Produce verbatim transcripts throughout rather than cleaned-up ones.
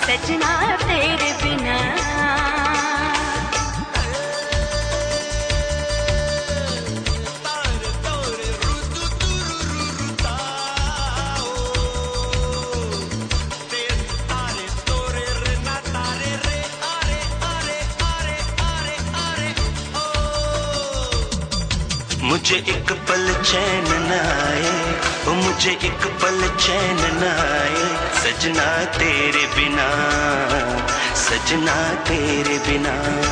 सजना तेरे बिना। मुझे एक पल चैन न आए, ओ मुझे एक पल चैन न आए, सजना तेरे बिना, सजना तेरे बिना।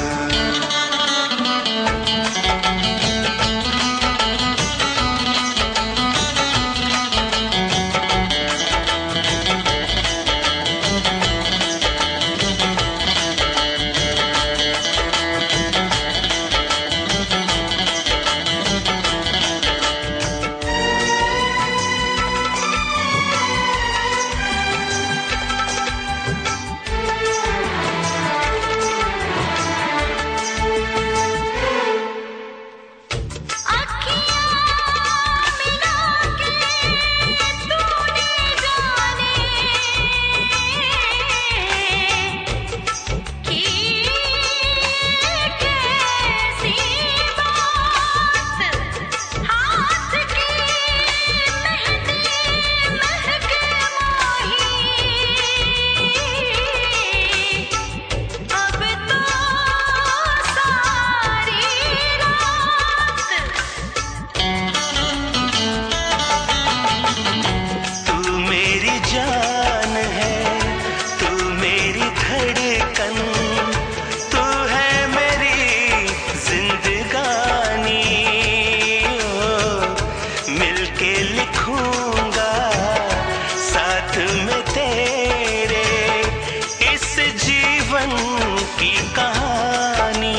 की कहानी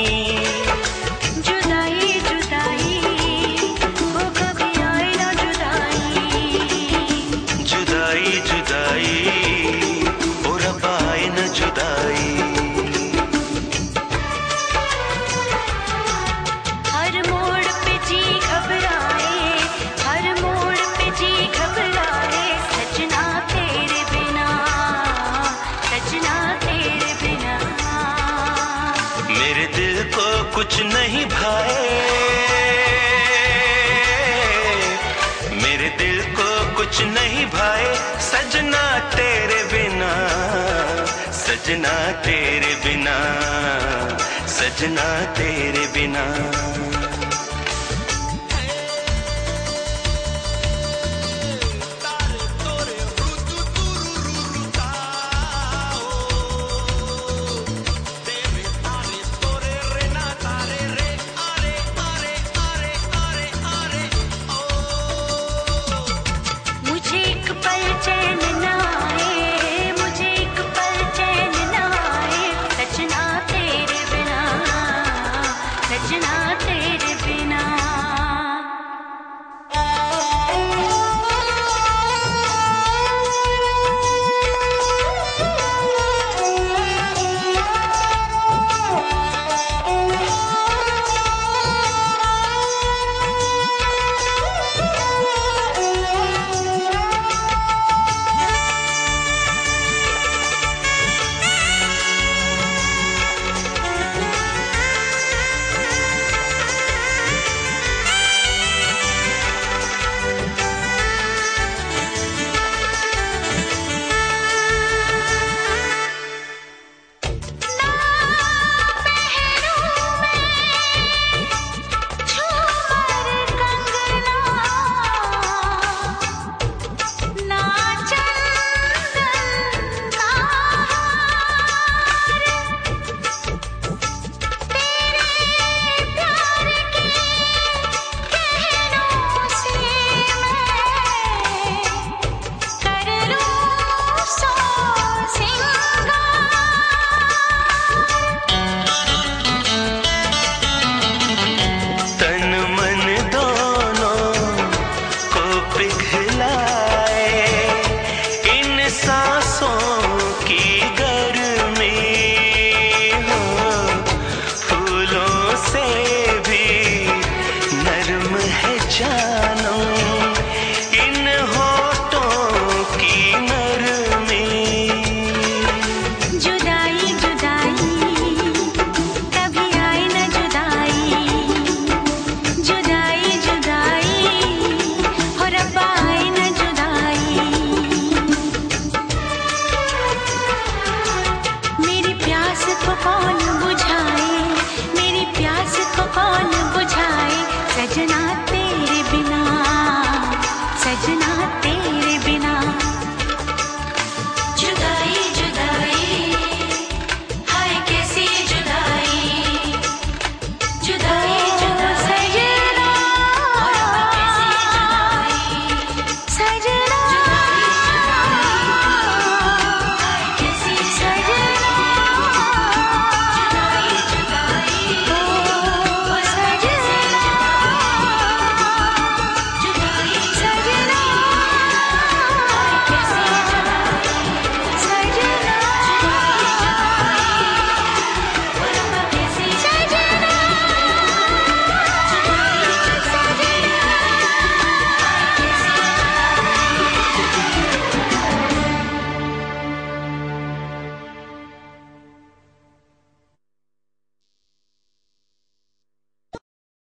जुदाई जुदाई वो कभी आए ना जुदाई, जुदाई जुदाई ओ रब आए ना जुदाई। हर मोड़ पे जी घबराए, हर मोड़ पे जी घबराए, सजना तेरे बिना, सजना तेरे बिना। मेरे दिल को कुछ नहीं भाए, मेरे दिल को कुछ नहीं भाए, सजना तेरे बिना, सजना तेरे बिना, सजना तेरे बिना।